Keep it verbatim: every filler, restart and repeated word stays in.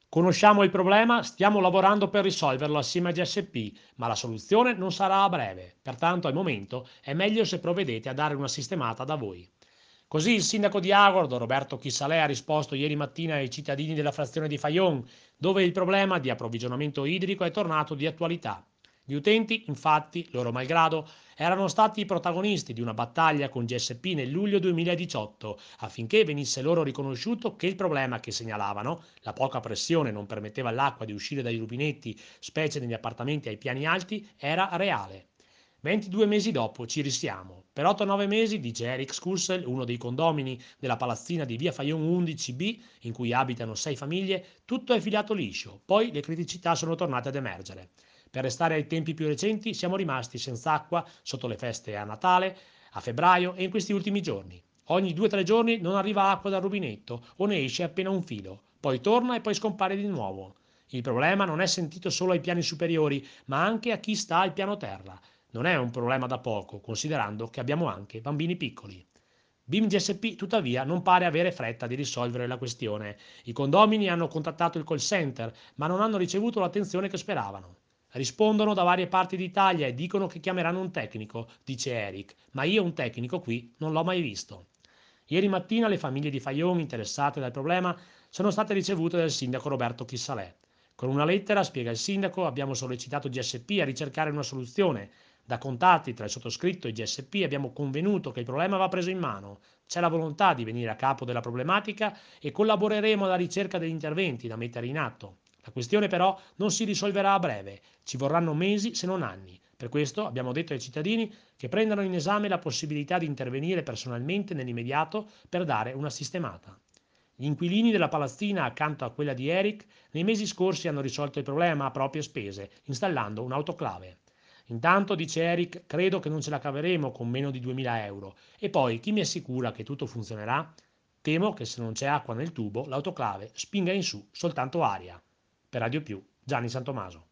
Conosciamo il problema, stiamo lavorando per risolverlo assieme a G S P, ma la soluzione non sarà a breve. Pertanto, al momento, è meglio se provvedete a dare una sistemata da voi. Così il sindaco di Agordo, Roberto Chissalè, ha risposto ieri mattina ai cittadini della frazione di Fayon, dove il problema di approvvigionamento idrico è tornato di attualità. Gli utenti, infatti, loro malgrado, erano stati i protagonisti di una battaglia con G S P nel luglio duemiladiciotto affinché venisse loro riconosciuto che il problema che segnalavano, la poca pressione non permetteva all'acqua di uscire dai rubinetti, specie negli appartamenti ai piani alti, era reale. ventidue mesi dopo ci risiamo. Per otto nove mesi, dice Eric Scursel, uno dei condomini della palazzina di via Faion undici B, in cui abitano sei famiglie, tutto è filato liscio. Poi le criticità sono tornate ad emergere. Per restare ai tempi più recenti, siamo rimasti senza acqua sotto le feste a Natale, a febbraio e in questi ultimi giorni. Ogni due tre giorni non arriva acqua dal rubinetto o ne esce appena un filo, poi torna e poi scompare di nuovo. Il problema non è sentito solo ai piani superiori, ma anche a chi sta al piano terra. Non è un problema da poco, considerando che abbiamo anche bambini piccoli. BIM G S P tuttavia non pare avere fretta di risolvere la questione. I condomini hanno contattato il call center, ma non hanno ricevuto l'attenzione che speravano. Rispondono da varie parti d'Italia e dicono che chiameranno un tecnico, dice Eric, ma io un tecnico qui non l'ho mai visto. Ieri mattina le famiglie di Fayon interessate dal problema sono state ricevute dal sindaco Roberto Chissalè. Con una lettera, spiega il sindaco, abbiamo sollecitato G S P a ricercare una soluzione. Da contatti tra il sottoscritto e G S P abbiamo convenuto che il problema va preso in mano. C'è la volontà di venire a capo della problematica e collaboreremo alla ricerca degli interventi da mettere in atto. La questione però non si risolverà a breve, ci vorranno mesi se non anni. Per questo abbiamo detto ai cittadini che prendano in esame la possibilità di intervenire personalmente nell'immediato per dare una sistemata. Gli inquilini della palazzina accanto a quella di Eric nei mesi scorsi hanno risolto il problema a proprie spese, installando un'autoclave. Intanto, dice Eric, credo che non ce la caveremo con meno di duemila euro. E poi, chi mi assicura che tutto funzionerà? Temo che se non c'è acqua nel tubo, l'autoclave spinga in su soltanto aria. Per Radio Più, Gianni Santomaso.